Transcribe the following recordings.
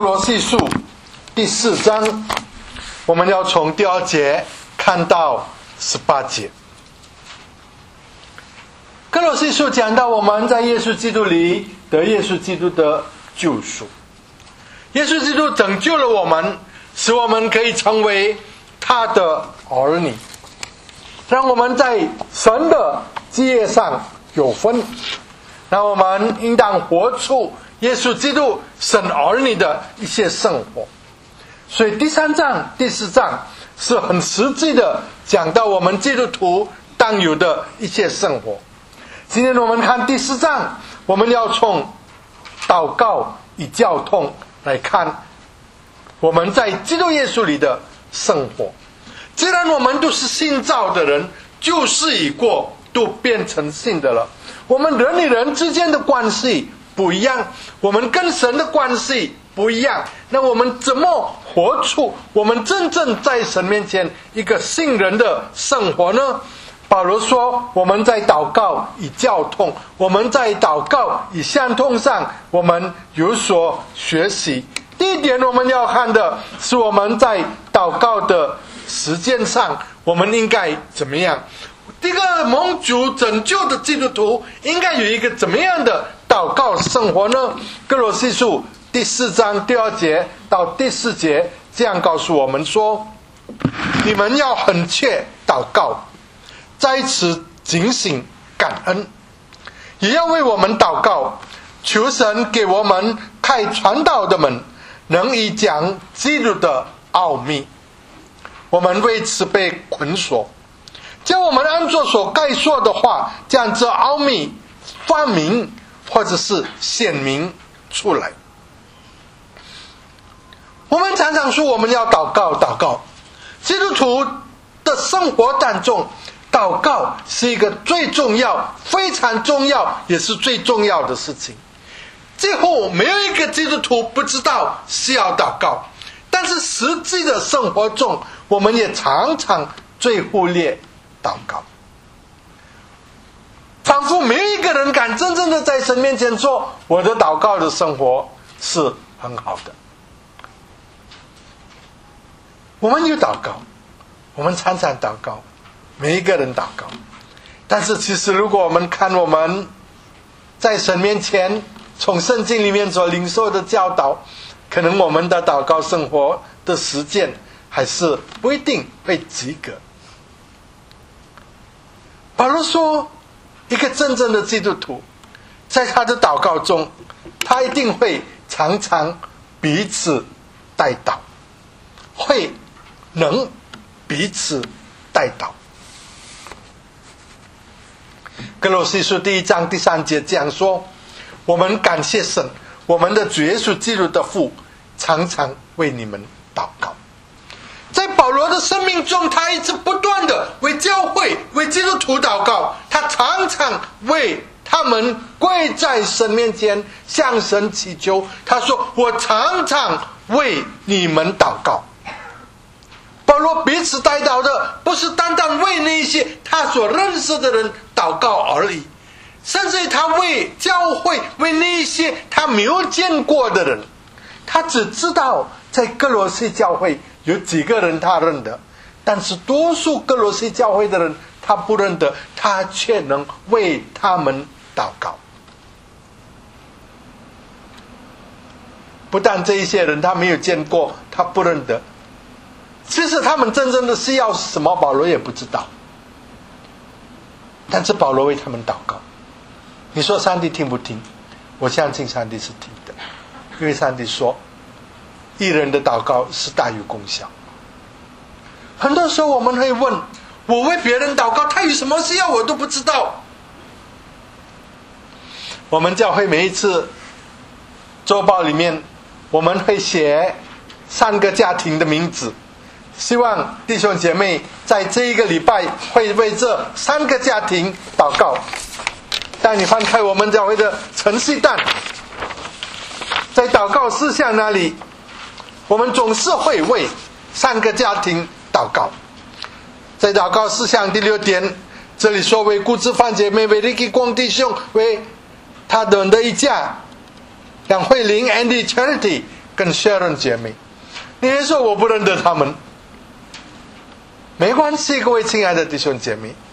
罗西书第4章，我们要从第2节看到18节。哥罗西书讲到我们在耶稣基督里得耶稣基督的救赎，耶稣基督拯救了我们，使我们可以成为他的儿女，让我们在神的基业上有分，让我们应当活出耶稣基督神儿女的一些生活。所以第3章第4章是很实际的讲到我们基督徒当有的一些生活。今天我们看第4章，我们要从祷告与交通来看我们在基督耶稣里的生活。既然我们都是新造的人，旧事已过，都变成新的了。我们人与人之间的关系不一样，我们跟神的关系不一样，那我们怎么活出我们真正在神面前一个信人的生活呢？保罗说，我们在祷告与交通，我们在祷告与相通上我们有所学习。第一点我们要看的是我们在祷告的实践上我们应该怎么样。这个蒙主拯救的基督徒应该有一个怎么样的祷告生活呢？哥罗西书第4章第2节到第4节这样告诉我们说，你们要恳切祷告，在此警醒感恩，也要为我们祷告，求神给我们开传道的门，能以讲基督的奥秘。我们为此被捆锁，叫我们按着所该说的话，将这奥秘发明或者是显明出来。我们常常说我们要祷告，基督徒的生活当中，祷告是一个最重要、非常重要，也是最重要的事情。几乎没有一个基督徒不知道是要祷告，但是实际的生活中，我们也常常最忽略祷告，仿佛没有一个人敢真正的在神面前说，我的祷告的生活是很好的。我们有祷告，我们常常祷告，每一个人祷告，但是其实如果我们看我们在神面前从圣经里面所领受的教导，可能我们的祷告生活的实践还是不一定会及格。保罗说，一个真正的基督徒在他的祷告中，他一定会常常彼此代祷，会能彼此代祷。哥罗西书第1章第3节这样说，我们感谢神，我们的主耶稣基督的父，常常为你们祷告。在保罗的生命中，他一直不断的为教会、为基督徒祷告，他常常为他们跪在神面前向神祈求。他说，我常常为你们祷告。保罗彼此代祷的不是单单为那些他所认识的人祷告而已，甚至他为教会，为那些他没有见过的人。他只知道在哥罗西教会有几个人他认得，但是多数哥罗西教会的人他不认得，他却能为他们祷告。不但这一些人他没有见过，他不认得，其实他们真正的需要是什么，保罗也不知道，但是保罗为他们祷告。你说上帝听不听？我相信上帝是听的，因为上帝说义人的祷告是大有功效。很多时候我们会问，我为别人祷告，他有什么需要我都不知道。我们教会每一次周报里面，我们会写3个家庭的名字，希望弟兄姐妹在这一个礼拜会为这3个家庭祷告。但你翻开我们教会的程序单，在祷告事项那里，我们总是会为3个家庭祷告。在祷告事项第6点，这里说为顾之范姐妹，为利基光弟兄，为他们的一家，杨慧玲 Andy Charity 跟 Sharon 姐妹，你会说我不认得他们，没关系，各位亲爱的弟兄姐妹，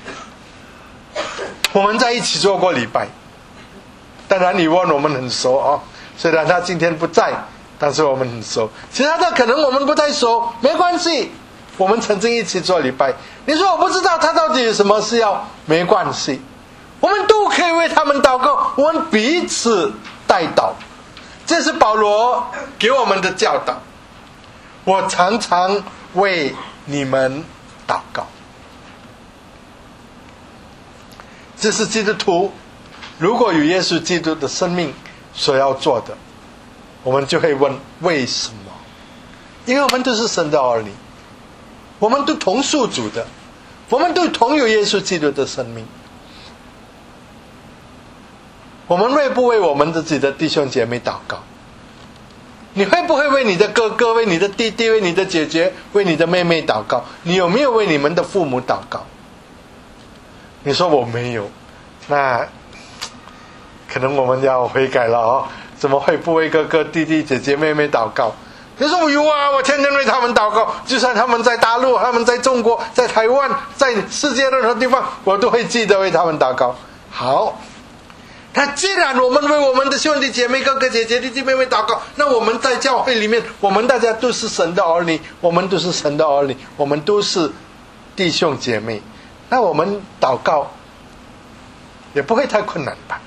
我们在一起做过礼拜。当然你问我们很熟啊，虽然他今天不在，但是我们很熟。其他的可能我们不太熟，没关系，我们曾经一起做礼拜。你说我不知道他到底有什么事要，没关系，我们都可以为他们祷告，我们彼此代祷。这是保罗给我们的教导。我常常为你们祷告。这是基督徒如果有耶稣基督的生命所要做的，我们就会问为什么？因为我们都是神的儿女，我们都同属主的，我们都同有耶稣基督的生命。我们会不为我们自己的弟兄姐妹祷告？你会不会为你的哥哥、为你的弟弟、为你的姐姐、为你的妹妹祷告？你有没有为你们的父母祷告？你说我没有，那可能我们要悔改了哦。怎么会不为哥哥、弟弟、姐姐、妹妹祷告？你说我有啊，我天天为他们祷告，就算他们在大陆、他们在中国、在台湾、在世界任何地方，我都会记得为他们祷告。好，那既然我们为我们的兄弟姐妹、哥哥姐姐、弟弟妹妹祷告，那我们在教会里面，我们大家都是神的儿女，我们都是神的儿女，我们都是弟兄姐妹，那我们祷告也不会太困难吧？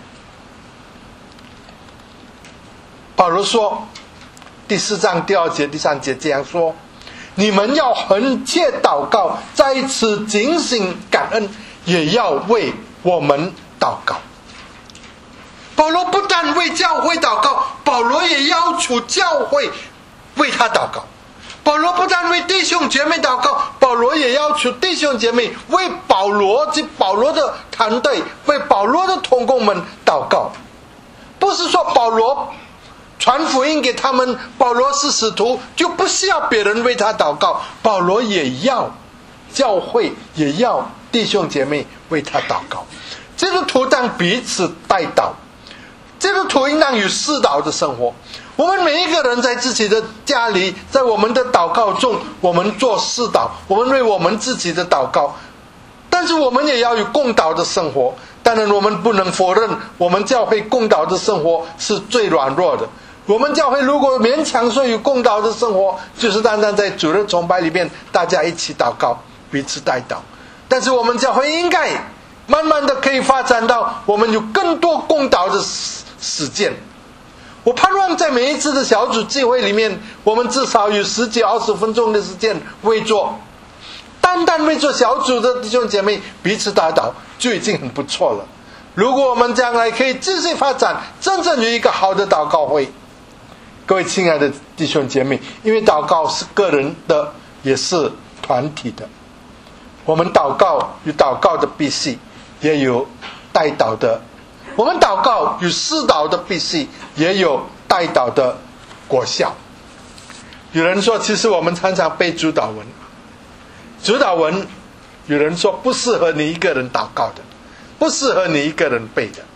保罗说第4章第2节第3节这样说，你们要恒切祷告，在此警醒感恩，也要为我们祷告。保罗不但为教会祷告，保罗也要求教会为他祷告。保罗不但为弟兄姐妹祷告，保罗也要求弟兄姐妹为保罗及保罗的团队、为保罗的同工们祷告。不是说保罗传福音给他们，保罗是使徒，就不需要别人为他祷告。保罗也要教会，也要弟兄姐妹为他祷告。基督徒当彼此代祷，基督徒应当有世祷的生活。我们每一个人在自己的家里，在我们的祷告中，我们做世祷，我们为我们自己的祷告，但是我们也要有共祷的生活。当然我们不能否认，我们教会共祷的生活是最软弱的。我们教会如果勉强说有共祷的生活，就是单单在主日崇拜里面大家一起祷告，彼此代祷。但是我们教会应该慢慢的可以发展到我们有更多共祷的实践。我盼望在每一次的小组聚会里面，我们至少有10几20分钟的时间为做，单单为做小组的弟兄姐妹彼此代祷就已经很不错了。如果我们将来可以继续发展，真正有一个好的祷告会，各位亲爱的弟兄姐妹，因为祷告是个人的，也是团体的。我们祷告有祷告的必须，也有代祷的。我们祷告有施祷的必须，也有代祷的果效。有人说，其实我们常常背主祷文，主祷文有人说不适合你一个人祷告的，不适合你一个人背的。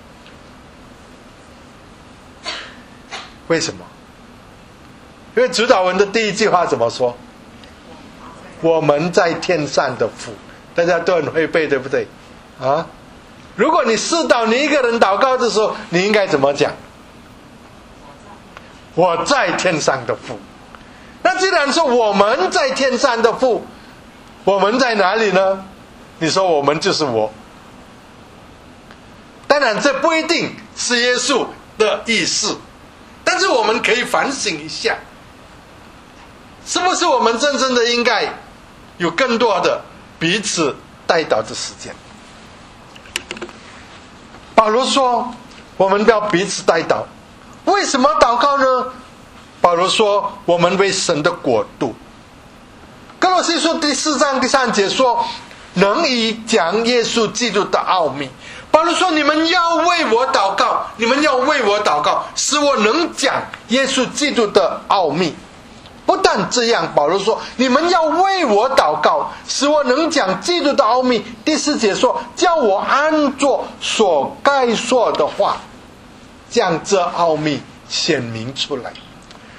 为什么？因为主祷文的第一句话怎么说？我们在天上的父，大家都很会背，对不对啊？如果你世祷，你一个人祷告的时候，你应该怎么讲？我在天上的父。那既然说我们在天上的父，我们在哪里呢？你说我们就是我。当然这不一定是耶稣的意思，但是我们可以反省一下，是不是我们真正的应该有更多的彼此代祷的时间。保罗说我们要彼此代祷，为什么祷告呢？保罗说我们为神的国度。哥罗西书第4章第3节说，能以讲耶稣基督的奥秘。保罗说你们要为我祷告，你们要为我祷告，使我能讲耶稣基督的奥秘。不但这样，保罗说你们要为我祷告，使我能讲基督的奥秘。第4节说，叫我按着所该说的话，将这奥秘显明出来。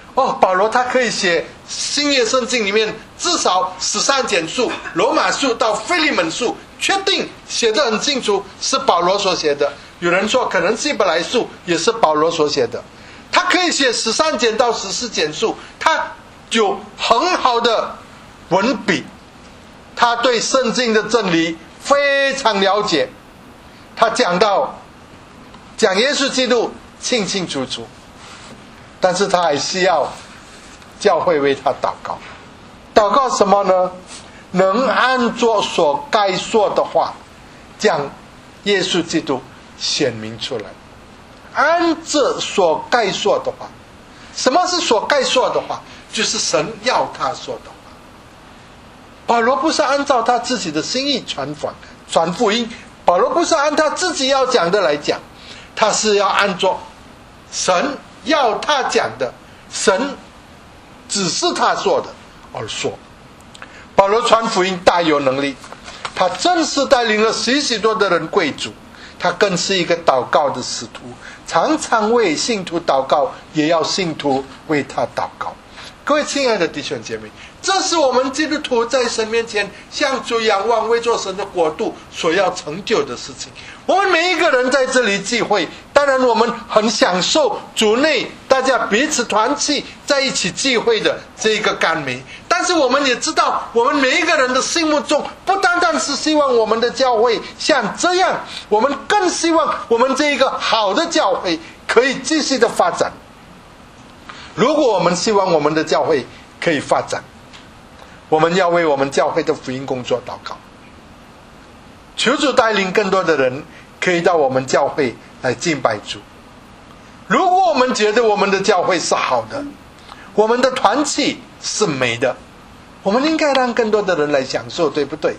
保罗他可以写新约圣经里面至少13卷书，罗马书到腓利门书，确定写得很清楚是保罗所写的。有人说可能希伯来书也是保罗所写的。他可以写13卷到14卷书，他有很好的文笔，他对圣经的真理非常了解，他讲耶稣基督清清楚楚，但是他还需要教会为他祷告。祷告什么呢？能按着所该说的话，将耶稣基督显明出来。按着所该说的话，什么是所该说的话？就是神要他说的话。保罗不是按照他自己的心意传福音，保罗不是按他自己要讲的来讲，他是要按照神要他讲的，神指示他说的而说。保罗传福音大有能力，他正式带领了许许多的人归主，他更是一个祷告的使徒，常常为信徒祷告，也要信徒为他祷告。各位亲爱的弟兄姐妹，这是我们基督徒在神面前向主仰望，为做神的国度所要成就的事情。我们每一个人在这里聚会，当然我们很享受主内大家彼此团契在一起聚会的这个甘美，但是我们也知道，我们每一个人的心目中不单单是希望我们的教会像这样，我们更希望我们这一个好的教会可以继续的发展。如果我们希望我们的教会可以发展，我们要为我们教会的福音工作祷告，求主带领更多的人可以到我们教会来敬拜主。如果我们觉得我们的教会是好的，我们的团契是美的，我们应该让更多的人来享受，对不对？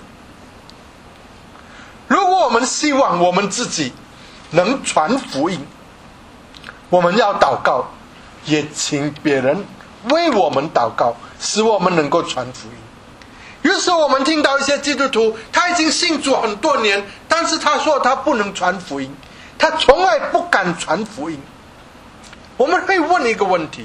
如果我们希望我们自己能传福音，我们要祷告，也请别人为我们祷告，使我们能够传福音。有时候我们听到一些基督徒，他已经信主很多年，但是他说他不能传福音，他从来不敢传福音。我们会问一个问题：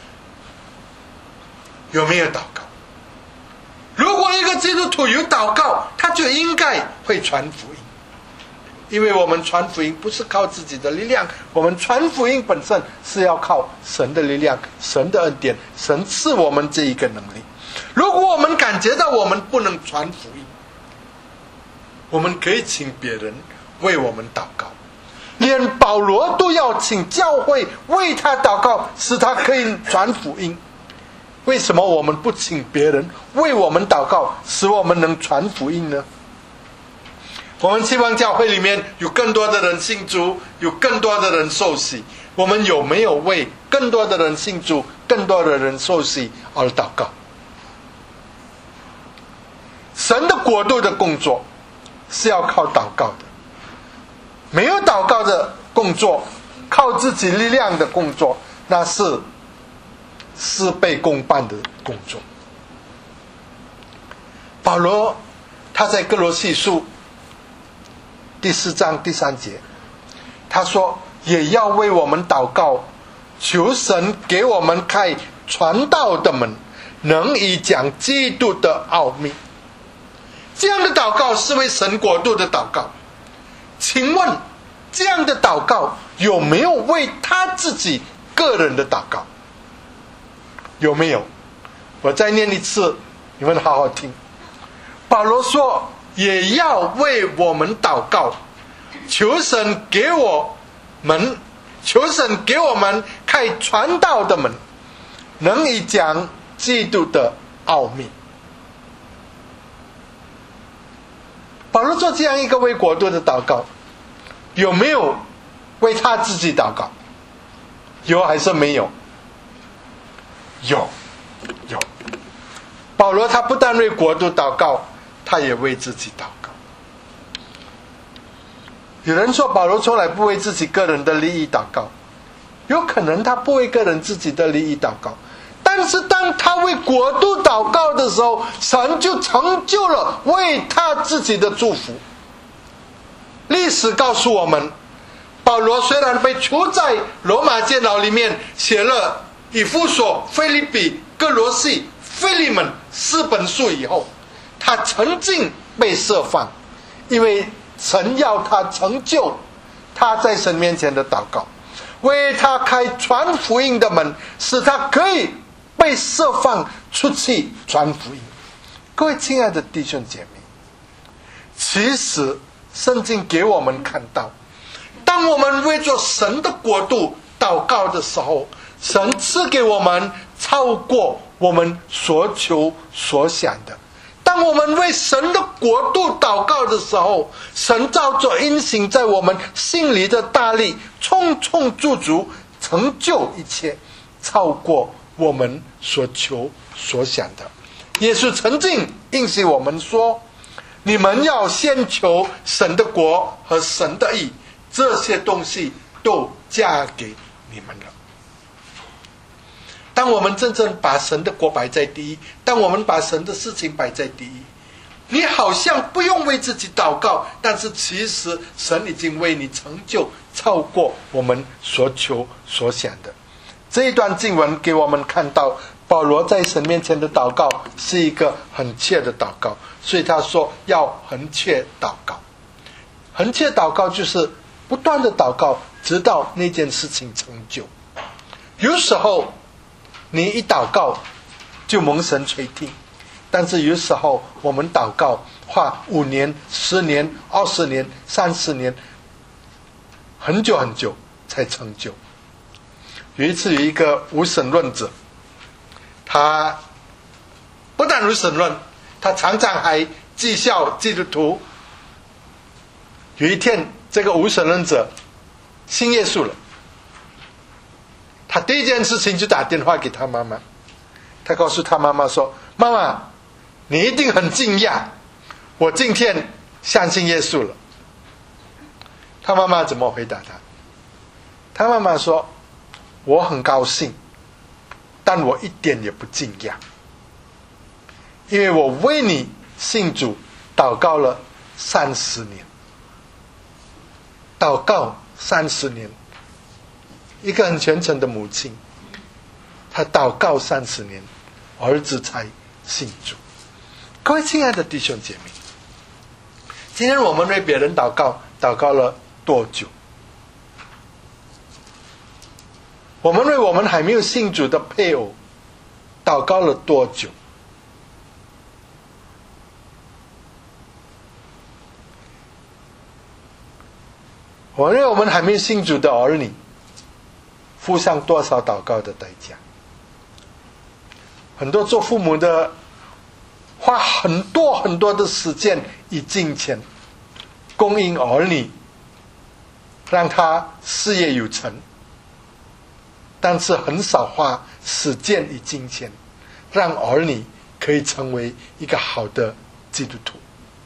有没有祷告？如果一个基督徒有祷告，他就应该会传福音。因为我们传福音不是靠自己的力量，我们传福音本身是要靠神的力量，神的恩典，神赐我们这一个能力。如果我们感觉到我们不能传福音，我们可以请别人为我们祷告。连保罗都要请教会为他祷告，使他可以传福音。为什么我们不请别人为我们祷告，使我们能传福音呢？我们希望教会里面有更多的人信主，有更多的人受洗。我们有没有为更多的人信主，更多的人受洗而祷告？神的国度的工作是要靠祷告的，没有祷告的工作，靠自己力量的工作，那是事倍功半的工作。保罗他在哥罗西书第4章第3节，他说也要为我们祷告，求神给我们开传道的门，能以讲基督的奥秘。这样的祷告是为神国度的祷告。请问这样的祷告有没有为他自己个人的祷告？有没有？我再念一次，你们好好听。保罗说也要为我们祷告，求神给我们开传道的门，能以讲基督的奥秘。保罗做这样一个为国度的祷告，有没有为他自己祷告？有还是没有？有。保罗他不但为国度祷告，他也为自己祷告。有人说保罗从来不为自己个人的利益祷告，有可能他不为个人自己的利益祷告，但是当他为国度祷告的时候，神就成就了为他自己的祝福。历史告诉我们，保罗虽然被囚在罗马监牢里面，写了以弗所、腓立比、哥罗西、腓利门4本书以后，他曾经被释放，因为神要他成就他在神面前的祷告，为他开传福音的门，使他可以被释放出去传福音。各位亲爱的弟兄姐妹，其实圣经给我们看到，当我们为着神的国度祷告的时候，神赐给我们超过我们所求所想的。当我们为神的国度祷告的时候，神照着运行在我们心里的大力，充充足足成就一切，超过我们所求所想的。耶稣曾经应许我们说，你们要先求神的国和神的义，这些东西都加给你们了。当我们真正把神的国摆在第一，当我们把神的事情摆在第一，你好像不用为自己祷告，但是其实神已经为你成就超过我们所求所想的。这一段经文给我们看到，保罗在神面前的祷告是一个很切的祷告，所以他说要恒切祷告。恒切祷告就是不断的祷告，直到那件事情成就。有时候你一祷告就蒙神垂听，但是有时候我们祷告花5年、10年、20年、30年，很久很久才成就。有一次有一个无神论者，他不但无神论，他常常还讥笑基督徒。有一天这个无神论者信耶稣了，他第一件事情就打电话给他妈妈，他告诉他妈妈说，妈妈，你一定很惊讶，我今天相信耶稣了。他妈妈怎么回答他？他妈妈说，我很高兴，但我一点也不惊讶，因为我为你信主祷告了30年。祷告30年，一个很虔诚的母亲，她祷告30年，儿子才信主。各位亲爱的弟兄姐妹，今天我们为别人祷告，祷告了多久？我们为我们还没有信主的配偶祷告了多久？我们为我们还没有信主的儿女付上多少祷告的代价？很多做父母的花很多很多的时间与金钱供应儿女，让他事业有成，但是很少花时间与金钱让儿女可以成为一个好的基督徒。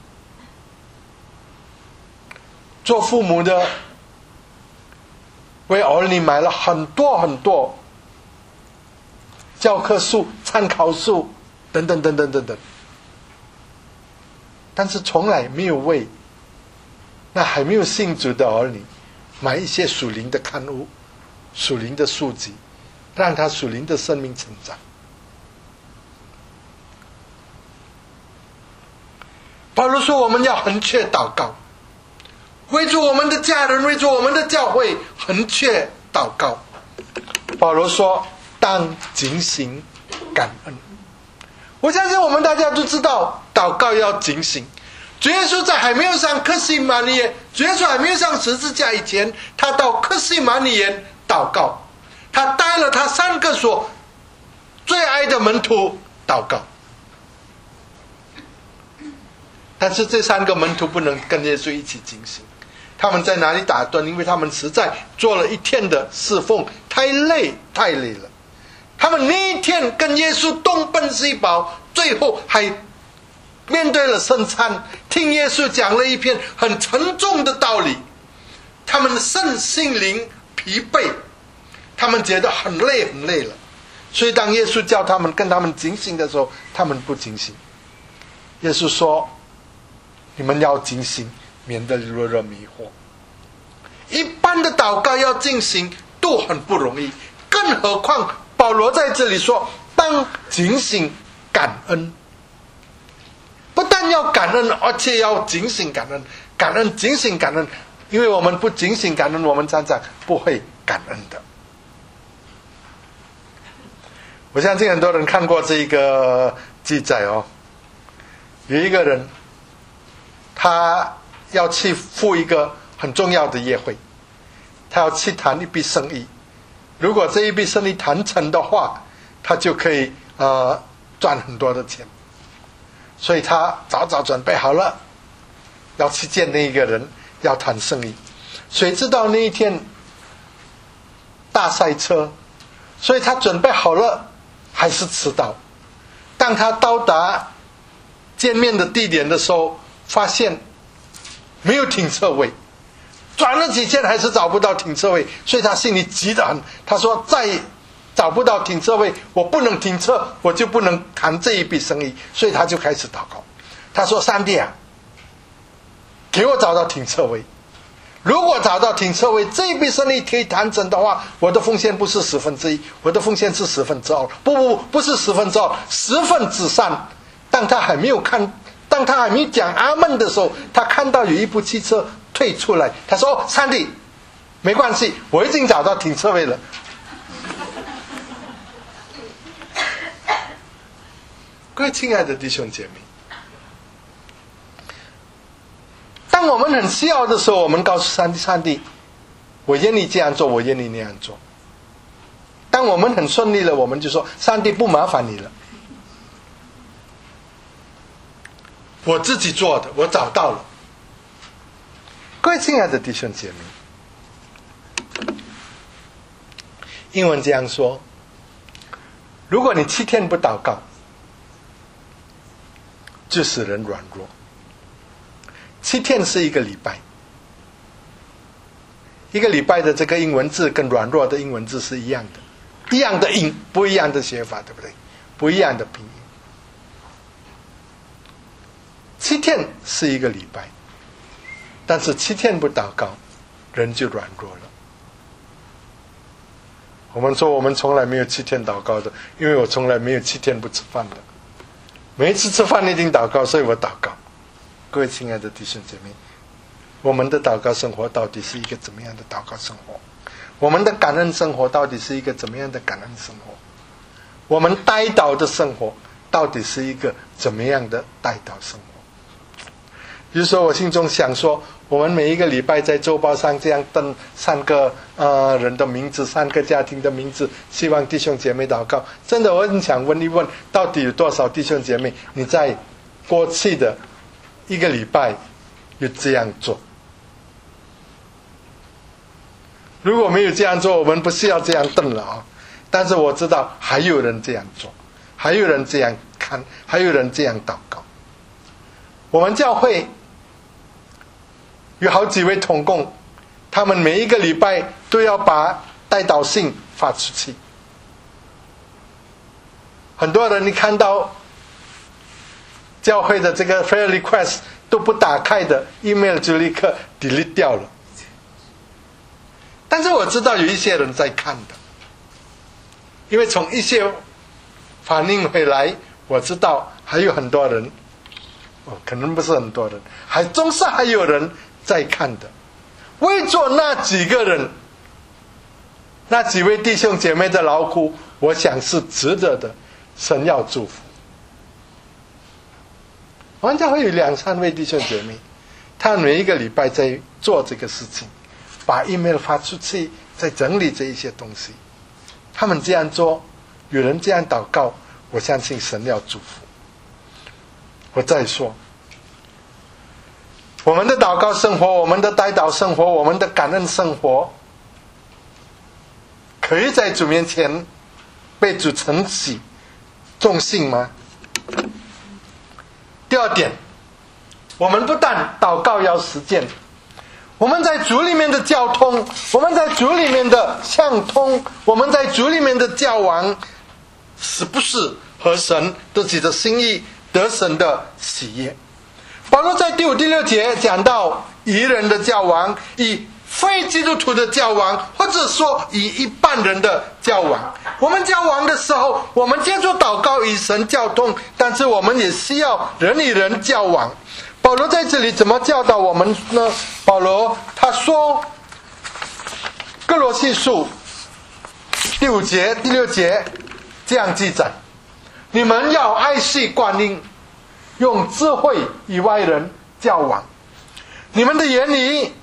做父母的为儿女买了很多很多教科书、参考书等等等等等等，但是从来没有为那还没有信主的儿女买一些属灵的刊物、属灵的书籍，让他属灵的生命成长。保罗说，我们要恒切祷告，为着我们的家人，为着我们的教会恒切祷告。保罗说，当警醒感恩。我相信我们大家都知道，祷告要警醒。主耶稣在还没有上客西马尼园，主耶稣还没有上十字架以前，他到客西马尼园祷告，他带了他3个所最爱的门徒祷告。但是这3个门徒不能跟耶稣一起警醒，他们在哪里打盹？因为他们实在做了一天的侍奉，太累了。他们那一天跟耶稣东奔西跑，最后还面对了圣餐，听耶稣讲了一篇很沉重的道理，他们的身心灵疲惫，他们觉得很累了。所以当耶稣叫他们跟他们警醒的时候，他们不警醒。耶稣说，你们要警醒，免得落入迷惑。一般的祷告要进行都很不容易，更何况保罗在这里说，当警醒感恩，不但要感恩，而且要警醒感恩，感恩警醒感恩，因为我们不警醒感恩，我们常常不会感恩的。我相信很多人看过这一个记载哦，有一个人他要去赴一个很重要的宴会，他要去谈一笔生意，如果这一笔生意谈成的话，他就可以赚很多的钱，所以他早早准备好了要去见那一个人，要谈生意。谁知道那一天大塞车，所以他准备好了还是迟到。当他到达见面的地点的时候，发现没有停车位，转了几圈还是找不到停车位，所以他心里急得很。他说再找不到停车位，我不能停车，我就不能谈这一笔生意。所以他就开始祷告，他说上帝啊，给我找到停车位，如果找到停车位，这一笔生意可以谈成的话，我的奉献不是1/10，我的奉献是2/10。不是2/10，3/10。当他还没讲阿们的时候，他看到有一部汽车退出来，他说上帝没关系，我已经找到停车位了。各位亲爱的弟兄姐妹，当我们很需要的时候，我们告诉上帝，我愿意这样做，我愿意那样做。当我们很顺利了，我们就说上帝不麻烦你了，我自己做的，我找到了。各位亲爱的弟兄姐妹，英文这样说，如果你7天不祷告，就使人软弱。7天是一个礼拜，一个礼拜的这个英文字跟软弱的英文字是一样的，一样的音，不一样的写法，对不对？不一样的拼音。7天是一个礼拜，但是7天不祷告，人就软弱了。我们说我们从来没有7天祷告的，因为我从来没有7天不吃饭的。每一次吃饭一定祷告，所以我祷告。各位亲爱的弟兄姐妹，我们的祷告生活到底是一个怎么样的祷告生活？我们的感恩生活到底是一个怎么样的感恩生活？我们代祷的生活到底是一个怎么样的代祷生活？比如说我心中想说，我们每一个礼拜在周报上这样登3个人的名字，3个家庭的名字，希望弟兄姐妹祷告。真的我很想问一问，到底有多少弟兄姐妹你在过去的1个礼拜有这样做？如果没有这样做，我们不是要这样登了啊。但是我知道还有人这样做，还有人这样看，还有人这样祷告。我们教会有好几位同工，他们每一个礼拜都要把代祷信发出去。很多人你看到教会的这个 prayer request 都不打开的 email 就立刻 delete 掉了。但是我知道有一些人在看的，因为从一些反应回来，我知道还有很多人，可能不是很多人，总是还有人在看的。为做那几个人，那几位弟兄姐妹的劳苦，我想是值得的，神要祝福。我们教会有2-3位弟兄姐妹，他每一个礼拜在做这个事情，把 email 发出去，在整理这一些东西。他们这样做，有人这样祷告，我相信神要祝福。我再说，我们的祷告生活，我们的代祷生活，我们的感恩生活，可以在主面前被主承喜重信吗？第二点，我们不但祷告要实践，我们在主里面的交通，我们在主里面的相通，我们在主里面的交往，是不是合神自己的心意，得神的喜悦？保罗在第5、第6节讲到义人的交往，以非基督徒的交往，或者说以一般人的交往， 我们交往的时候，我们借助祷告与神交通，但是我们也需要人与人交往。保罗在这里怎么教导我们呢？保罗他说，哥罗西书第5节、第6节这样记载：你们要爱惜光阴，用智慧与外人交往。你们的言语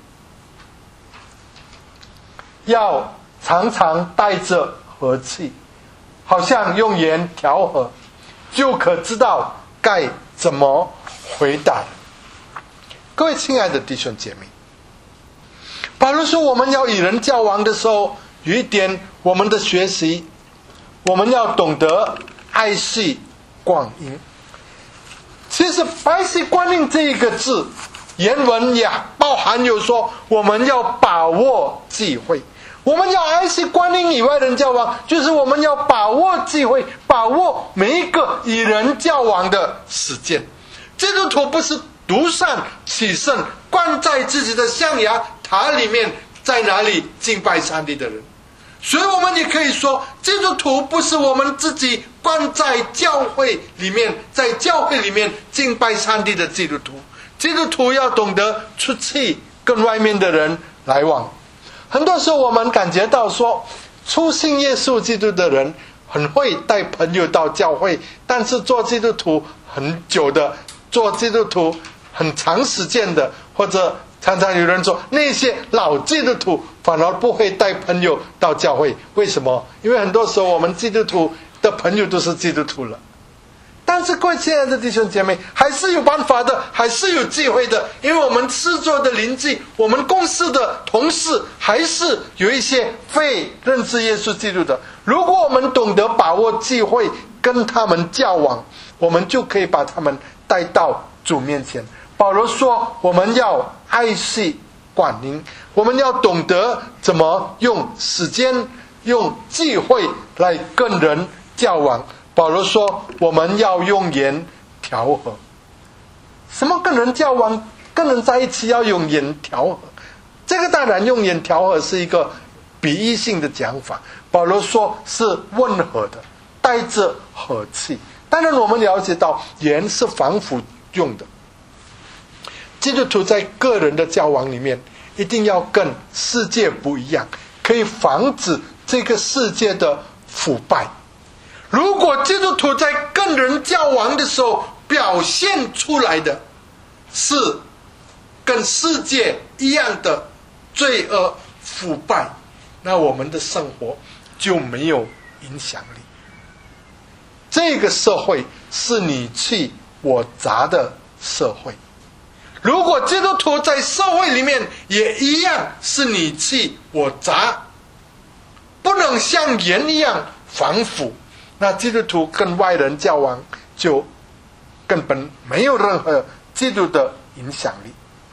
要常常带着和气，好像用盐调和，就可知道该怎么回答。各位亲爱的弟兄姐妹，保罗说我们要与人交往的时候，有一点我们的学习，我们要懂得爱惜光阴。其实爱惜光阴这一个字，原文也包含有说我们要把握机会，我们要爱惜光阴与外人交往，就是我们要把握机会，把握每一个与人交往的时间。基督徒不是独善其身，关在自己的象牙塔里面，在哪里敬拜上帝的人。所以我们也可以说，基督徒不是我们自己关在教会里面，在教会里面敬拜上帝的基督徒。基督徒要懂得出去跟外面的人来往。很多时候我们感觉到说，初信耶稣基督的人很会带朋友到教会，但是做基督徒很久的，做基督徒很长时间的，或者常常有人说那些老基督徒反而不会带朋友到教会。为什么？因为很多时候我们基督徒的朋友都是基督徒了。但是各位亲爱的弟兄姐妹，还是有办法的，还是有机会的。因为我们四周的邻居，我们公司的同事，还是有一些非认识耶稣基督的。如果我们懂得把握机会跟他们交往，我们就可以把他们带到主面前。保罗说我们要爱惜光阴，我们要懂得怎么用时间用机会来跟人交往。保罗说我们要用盐调和。什么跟人交往，跟人在一起要用盐调和？这个当然用盐调和是一个比喻性的讲法，保罗说是温和的，带着和气。当然我们了解到盐是防腐用的。基督徒在个人的交往里面一定要跟世界不一样，可以防止这个世界的腐败。如果基督徒在跟人交往的时候表现出来的是跟世界一样的罪恶腐败，那我们的生活就没有影响力。这个社会是你去我砸的社会。如果基督徒在社会里面也一样是你去我砸，不能像盐一样防腐，那基督徒跟外人交往就根本没有任何基督的影响力。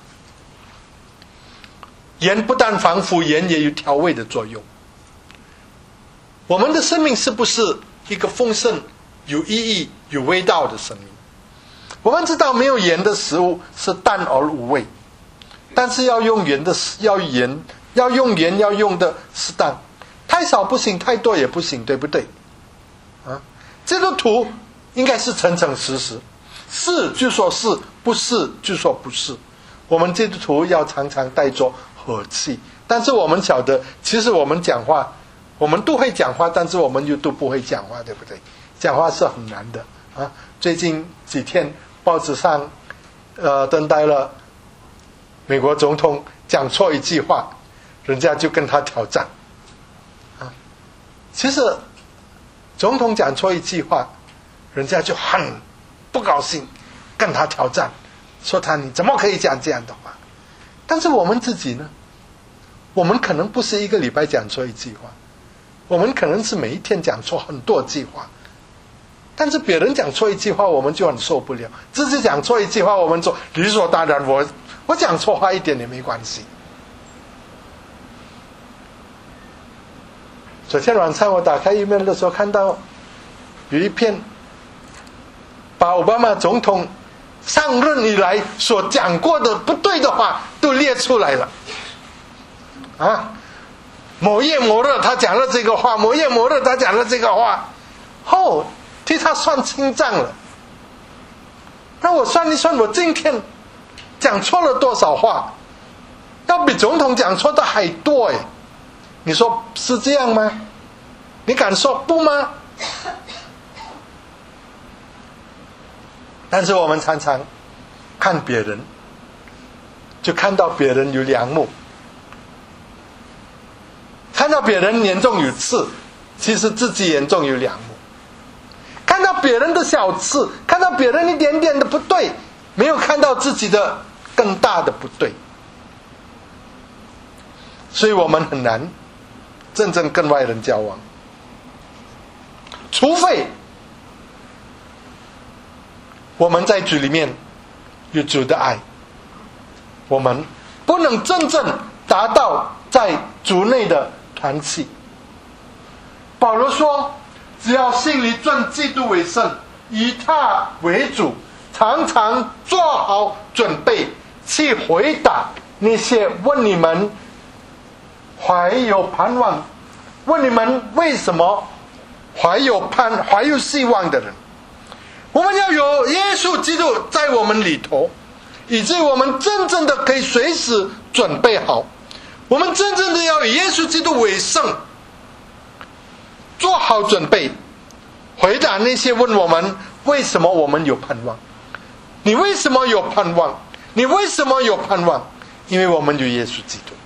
盐不但防腐，盐也有调味的作用。我们的生命是不是一个丰盛、有意义、有味道的生命？我们知道没有盐的食物是淡而无味，但是要用盐要用的适当，太少不行，太多也不行，对不对？基督徒应该是诚诚实实，是就说是，不是就说不是。我们基督徒要常常带着和气，但是我们晓得，其实我们讲话，我们都会讲话，但是我们又都不会讲话，对不对？讲话是很难的啊！最近几天报纸上登载了美国总统讲错一句话，人家就跟他挑战啊。其实总统讲错一句话，人家就很不高兴，跟他挑战，说你怎么可以讲这样的话？但是我们自己呢，我们可能不是一个礼拜讲错一句话，我们可能是每一天讲错很多句话。但是别人讲错一句话，我们就很受不了；自己讲错一句话，我们说理所当然，我讲错话一点也没关系。昨天晚上我打开email的时候，看到有一篇把奥巴马总统上任以来所讲过的不对的话都列出来了啊！ 某夜某日他讲了这个话，某夜某日他讲了这个话，替他算清账了。那我算一算，我今天讲错了多少话，要比总统讲错的还多哎！你说是这样吗？你敢说不吗？但是我们常常看别人，就看到别人有梁木，看到别人严重有刺，其实自己严重有梁木。看到别人的小刺，看到别人一点点的不对，没有看到自己的更大的不对，所以我们很难真正跟外人交往，除非我们在主里面有主的爱，我们不能真正达到在主内的团契。保罗说，只要心里尊基督为圣，以他为主，常常做好准备去回答那些问你们怀有盼望，问你们为什么怀有希望的人。我们要有耶稣基督在我们里头，以至于我们真正的可以随时准备好。我们真正的要以耶稣基督为圣，做好准备，回答那些问我们为什么我们有盼望。你为什么有盼望？你为什么有盼望？因为我们有耶稣基督。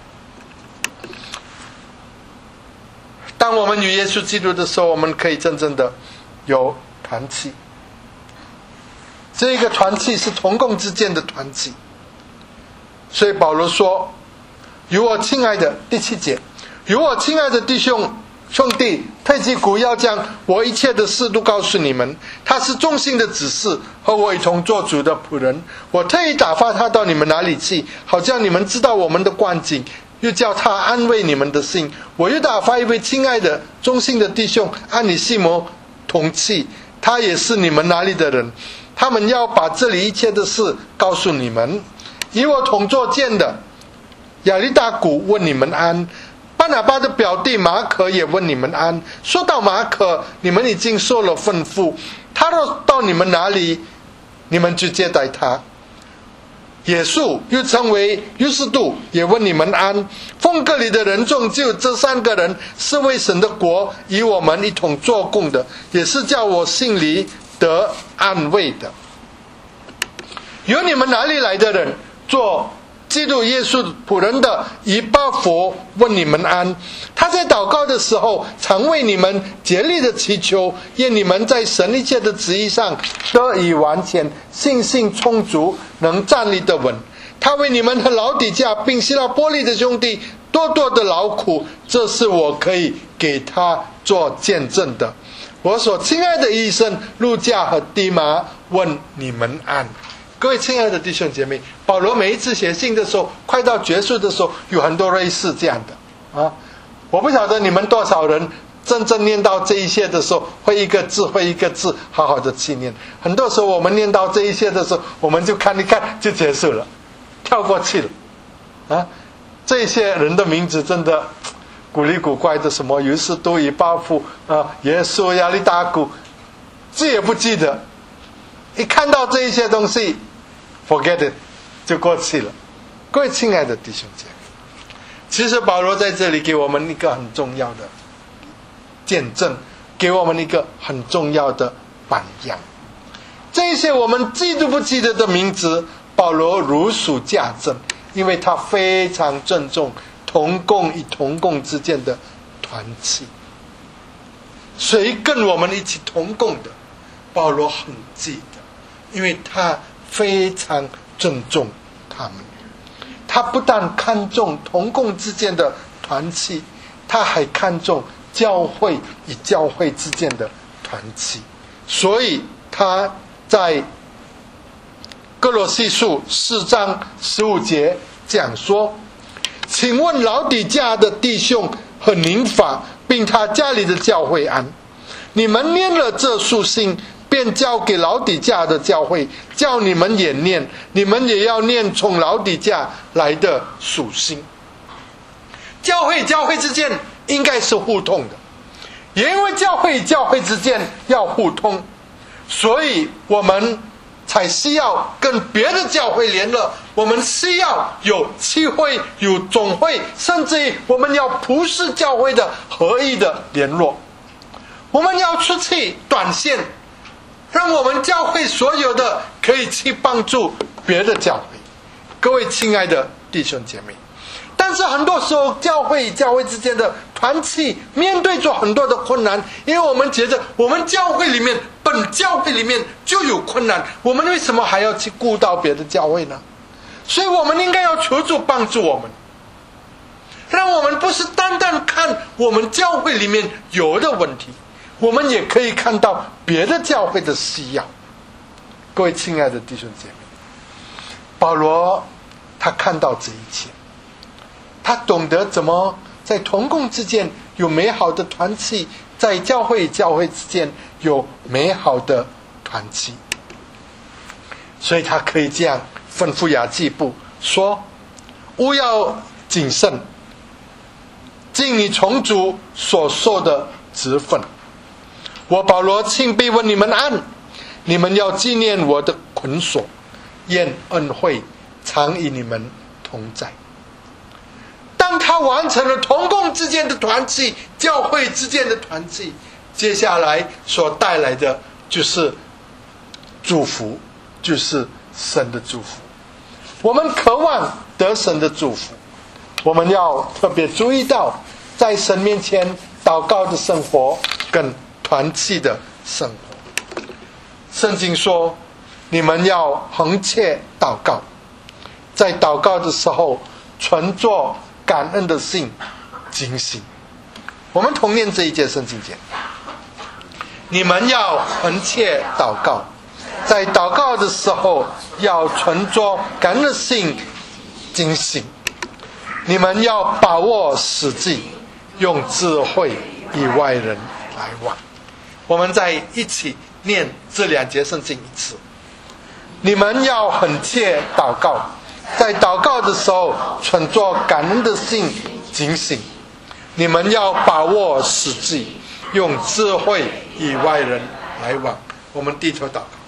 当我们有耶稣基督的时候，我们可以真正的有团契。这个团契是同工之间的团契。所以保罗说，有我亲爱的，第7节，有我亲爱的弟兄弟，特基古要将我一切的事都告诉你们。他是忠心的子嗣，和我一同做主的仆人。我特意打发他到你们哪里去，好叫你们知道我们的光景，又叫他安慰你们的心。我又打发一位亲爱的忠心的弟兄安尼西摩同去，他也是你们哪里的人。他们要把这里一切的事告诉你们。与我同作监的亚利大古问你们安，巴拿巴的表弟马可也问你们安。说到马可，你们已经受了吩咐，他若到你们哪里，你们就接待他。耶稣又称为约瑟度也问你们安。奉割礼的人中就这3个人是为神的国与我们一同做工的，也是叫我心里得安慰的。由你们哪里来的人，做基督耶稣仆人的以巴弗问你们安。他在祷告的时候，常为你们竭力的祈求，愿你们在神一切的旨意上得以完全，信心充足，能站立得稳。他为你们和老底嘉并希拉波利的兄弟多多的劳苦，这是我可以给他做见证的。我所亲爱的医生路加和低马问你们安。各位亲爱的弟兄姐妹，保罗每一次写信的时候，快到结束的时候，有很多类似这样的啊。我不晓得你们多少人真正念到这一些的时候，会一个字好好的去念。很多时候我们念到这一些的时候，我们就看一看就结束了，跳过去了啊。这些人的名字真的古里古怪的，什么约瑟都以巴弗啊，耶稣亚利大古，记也不记得。一看到这一些东西 forget it 就过去了。各位亲爱的弟兄姐妹，其实保罗在这里给我们一个很重要的见证，给我们一个很重要的榜样。这些我们记都不记得的名字，保罗如数家珍，因为他非常尊重同工与同工之间的团契。谁跟我们一起同工的，保罗很记得，因为他非常尊重他们。他不但看重同工之间的团契，他还看重教会与教会之间的团契。所以他在哥罗西书4章15节讲说，请问老底嘉的弟兄和宁法并他家里的教会安。你们念了这书信，便交给老底嘉的教会，叫你们也念，你们也要念从老底嘉来的书信。 教会之间应该是互通的，也因为教会之间要互通，所以我们才需要跟别的教会联络，我们需要有期会、有总会，甚至于我们要普世教会的合一的联络。我们要出去短线，让我们教会所有的可以去帮助别的教会。各位亲爱的弟兄姐妹，但是很多时候教会之间的团契面对着很多的困难，因为我们觉得我们教会里面就有困难，我们为什么还要去顾到别的教会呢？所以我们应该要求主帮助我们，让我们不是单单看我们教会里面有的问题，我们也可以看到别的教会的需要。各位亲爱的弟兄姐妹，保罗他看到这一切，他懂得怎么在同工之间有美好的团契，在教会之间有美好的团契，所以他可以这样吩咐雅基布说：务要谨慎，尽你从主所受的职分。我保罗亲笔问你们安，你们要纪念我的捆锁，愿恩惠常与你们同在。当他完成了同工之间的团契，教会之间的团契，接下来所带来的就是祝福，就是神的祝福。我们渴望得神的祝福，我们要特别注意到在神面前祷告的生活跟团契的生活。圣经说，你们要恒切祷告，在祷告的时候存着感恩的心警醒。我们同念这一节圣经节，你们要恒切祷告，在祷告的时候要存着感恩的心警醒。你们要把握时机，用智慧与外人来往。我们再一起念这两节圣经一次。你们要恒切祷告，在祷告的时候存着感恩的心警醒。你们要把握时机，用智慧与外人来往。我们低头祷告。